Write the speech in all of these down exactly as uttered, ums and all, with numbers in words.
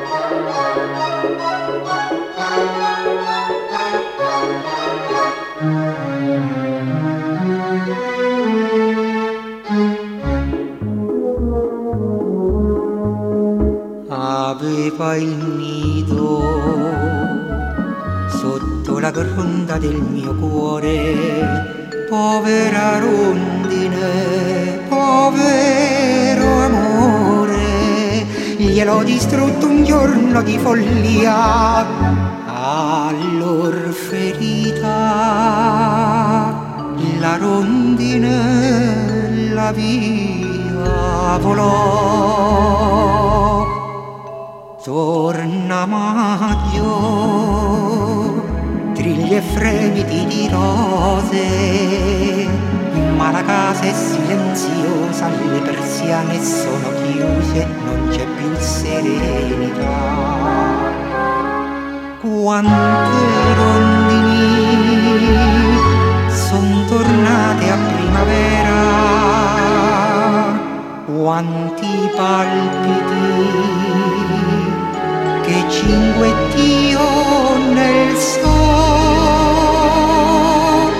Aveva il nido sotto la gronda del mio cuore, povera rondine, povero amore, gliel'ho distrutto un giorno di follia, allor ferita la rondine la via volò. Torna maggio, trigli e fremiti di rose, ma la casa è silenziosa, le persiane sono chiuse, non c'è più serenità. Quante rondini son tornate a primavera, quanti palpiti che cinguettio nel sol.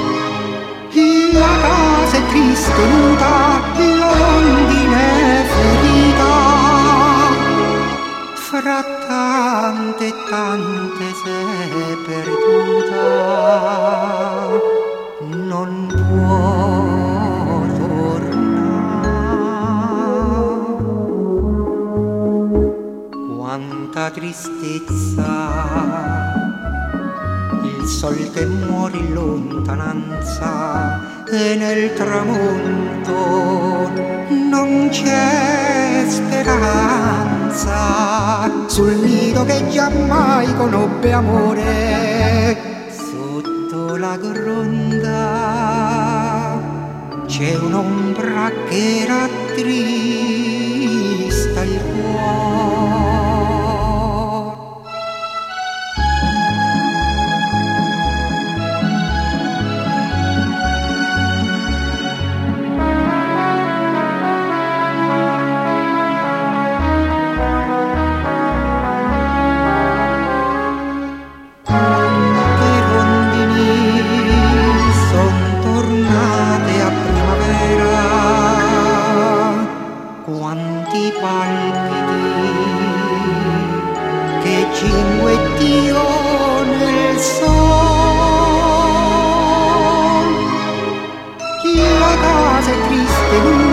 La casa è triste nuda, la rondine ferita, fra tante e tante s'è perduta, non può tornare. Quanta tristezza, il sol che muore in lontananza e nel tramonto non c'è speranza, sul nido che giammai conobbe amore, sotto la gronda c'è un'ombra che rattrista il cuore. Quanti palpiti che cinguettio nel sol. La casa è triste